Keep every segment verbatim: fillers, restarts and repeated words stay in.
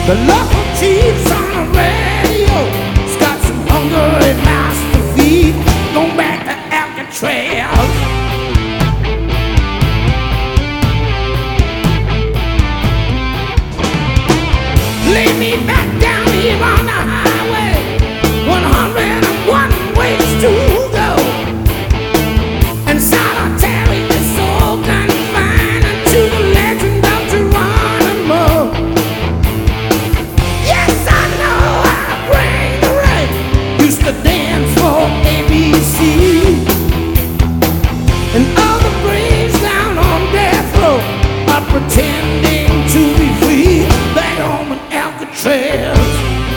The local chief's on the radio. He's got some hungry mouths to feed. Going back to Alcatraz. Lay me back down here on the highway. one hundred and one ways to go. And solitary is so confined to the legend of Geronimo. Yes, I know I bring the rain. Used to dance for A B C. And other braves down on death row are pretending to be free. Back home in Alcatraz.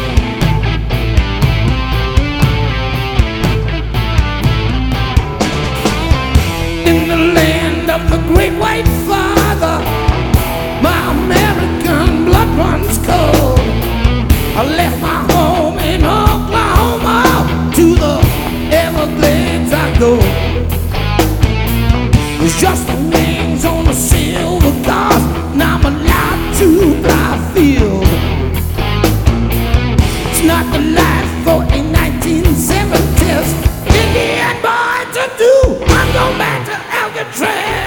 In the land of the great white father, my American blood runs cold. I left my home in Oklahoma. To the Everglades I go. It's just the wings on a silver gauze, and I'm allowed to fly field. It's not the life for a nineteen seventies Indian boy to do. I'm going back to Alcatraz.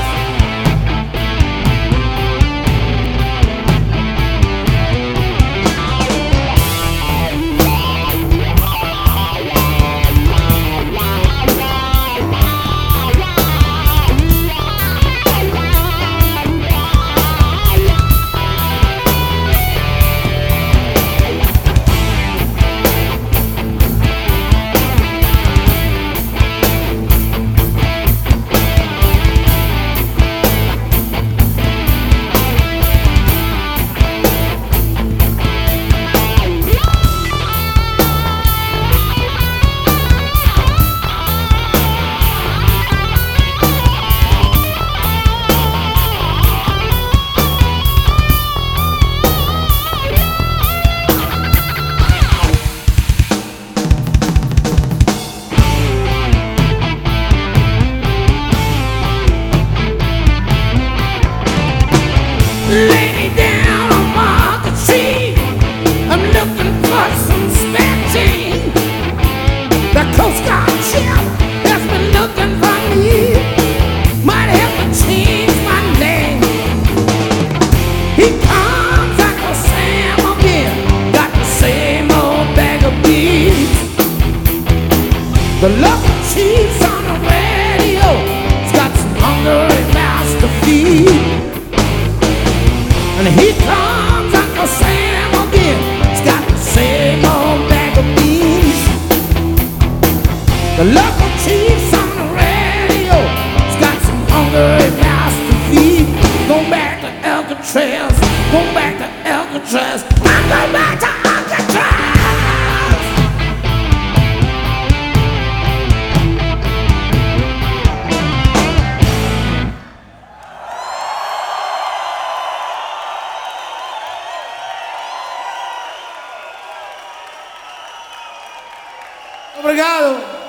Lay me down on Market Street. I'm looking for some spectating. The Coast Guard ship has been looking for me. Might have to change my name. He comes Uncle Sam again. Got the same old bag of beans. The local chief's on the radio. He's got some hungry mouths to feed. And here comes Uncle Sam again. He's got the same old bag of beans. The local chief's on the radio. He's got some hungry mouths to feed. Going back to Alcatraz. Going back to Alcatraz. I'm going back to Alcatraz. Obrigado.